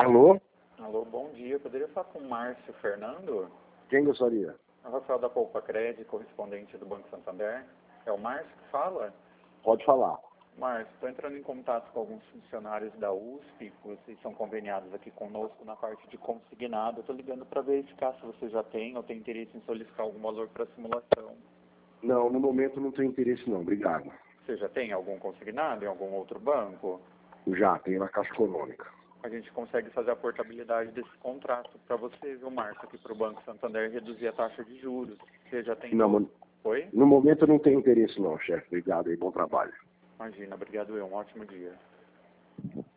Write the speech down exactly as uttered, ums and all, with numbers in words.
Alô? Alô, bom dia. Poderia falar com o Márcio Fernando? Quem gostaria? É o Rafael da Poupa Cred, correspondente do Banco Santander. É o Márcio que fala? Pode falar. Márcio, estou entrando em contato com alguns funcionários da U S P, vocês são conveniados aqui conosco na parte de consignado. Estou ligando para verificar se você já tem ou tem interesse em solicitar algum valor para simulação. Não, no momento não tenho interesse não, obrigado. Você já tem algum consignado em algum outro banco? Já, tenho na Caixa Econômica. A gente consegue fazer a portabilidade desse contrato para você, viu, Márcio, aqui para o Banco Santander reduzir a taxa de juros. Você já tem... Não, mas Oi? no momento eu não tenho interesse não, chefe. Obrigado e bom trabalho. Imagina, obrigado eu. Um ótimo dia.